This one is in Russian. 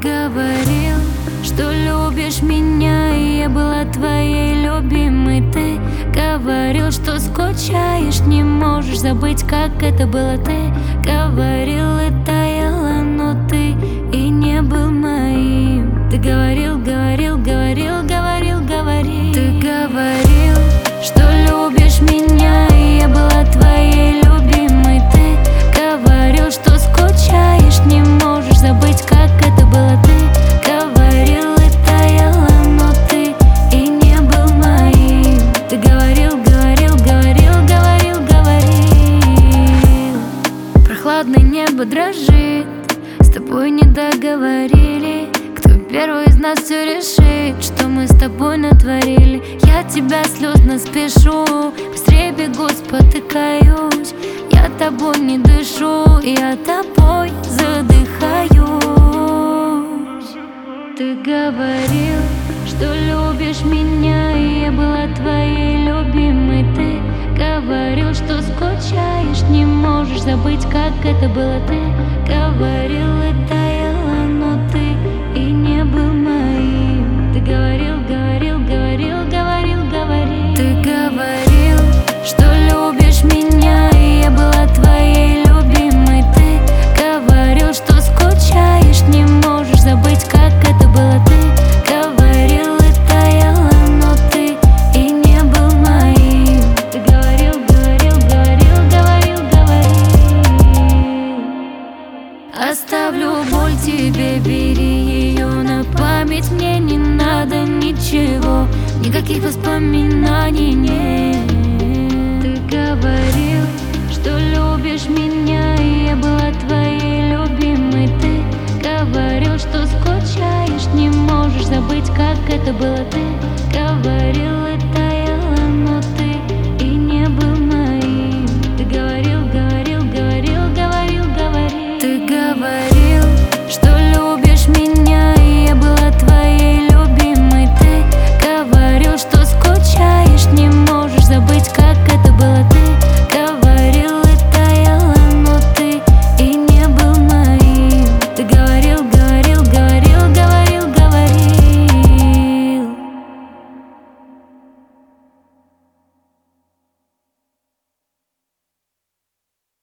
говорил, что любишь меня, и я была твоей любимой. Ты говорил, что скучаешь, не можешь забыть, как это было. Ты говорил и таяло, но ты и не был моим. Ты говорил, говорил, говорил, говорил, говорил. Ты говорил, что любишь меня, и я была твоей любимой. Ты говорил, что скучаешь, не можешь забыть, как это было. Ты говорил и таяло, но ты и не был моим. Ты говорил, говорил, говорил, говорил, говорил. Прохладное небо дрожит, с тобой не договорили. Кто первый из нас все решит, что мы с тобой натворили. Я тебя слезно спешу, быстрее бегу, спотыкаюсь. Я тобой не дышу, я тобой задыхаюсь. Ты говорил, что любишь меня, и я была твоей любимой. Ты говорил, что скучаешь, не можешь забыть, как это было. Ты говорил и таяло, но ты и не был моим. Ты говорил, говорил, говорил, говорил, говорил. Ты говорил, что любишь меня, и я была твоей любимой. Ты говорил, что скучаешь, не можешь забыть, как это было. Ты говорил и таяло, но ты и не был моим. Ты говорил, говорил, говорил, говорил, говорил. Оставлю боль тебе, бери ее на память. Мне не надо ничего, никаких воспоминаний нет. Ты говорил, что любишь меня, и я была твоей любимой. Ты говорил, что скучаешь, не можешь забыть, как это было. Ты говорил